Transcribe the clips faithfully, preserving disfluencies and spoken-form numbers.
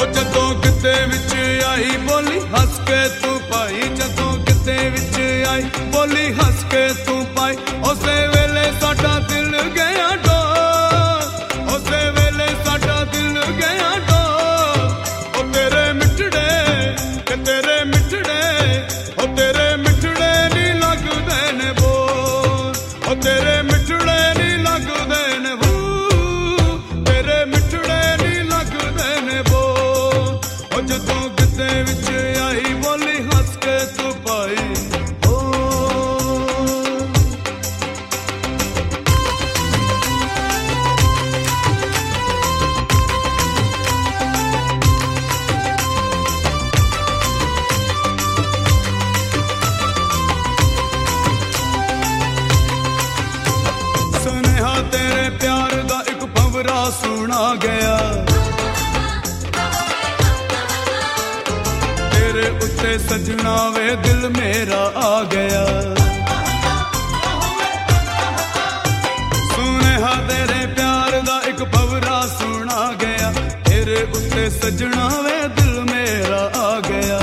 जदों किते विच आई बोली हस के तू पाई, जदों किते विच आई बोली हस के तू पाई, उसे वेले साडा दिल गया डोल, उसे वेले साडा दिल गया डोल। ओ तेरे मिठड़े के तेरे मिठड़े, ओ तेरे मिठड़े नी लगदे ने बोल, ओ तेरे मिठड़े नी लगदे ने बू, तेरे मिठड़े नी लगदे ने बोल। ओ जदों किते विच आई बोली हस के तू पाई। सुनेहा तेरे प्यार दा एक भंवरा सुना गया, तेरे उत्ते सजना वे दिल मेरा आ गया। सुनेहा तेरे प्यार दा एक भंवरा सुना गया, तेरे उत्ते सजना वे दिल मेरा आ गया।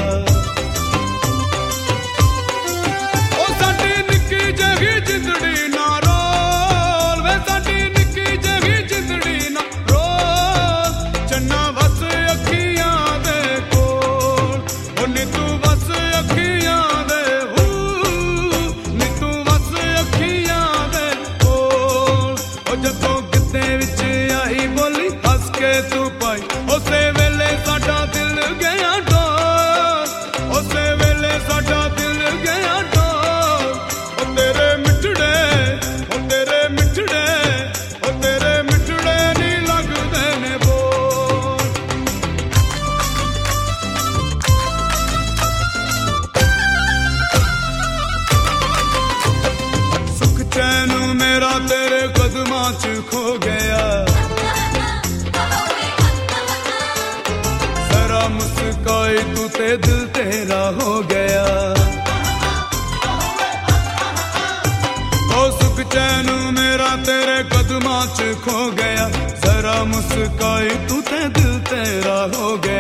ओ साडी निक्की जही जिंदड़ी ना रोल, वे साडी निक्की जही जिंदड़ी ना रोल, चन्ना बस अखियां दे कोल, ओ नी तू बस अखियां दे हू, नी तू बस अखियां दे कोल। ओ जदों किते विच आई बोली हस के तू पाई, उसे वेले साडा दिल गया डोल, उसे वेले साडा दिल गया डोल। ओ तेरे मिठड़े, ओ तेरे मिठड़े, ओ तेरे मिठड़े नी लगदे ने बोल। सुख चैन मेरा तेरे कदमां च खो गया, जरा मुस्काई तू ते दिल तेरा हो गया। ओ सुख चैन मेरा तेरे कदमां च खो गया, जरा मुस्काई तू ते दिल तेरा हो गया।